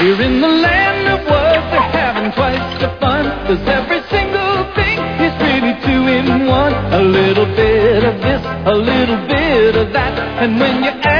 We're in the land of words, they're having twice the fun. 'Cause every single thing is really two in one. A little bit of this, a little bit of that. And when you add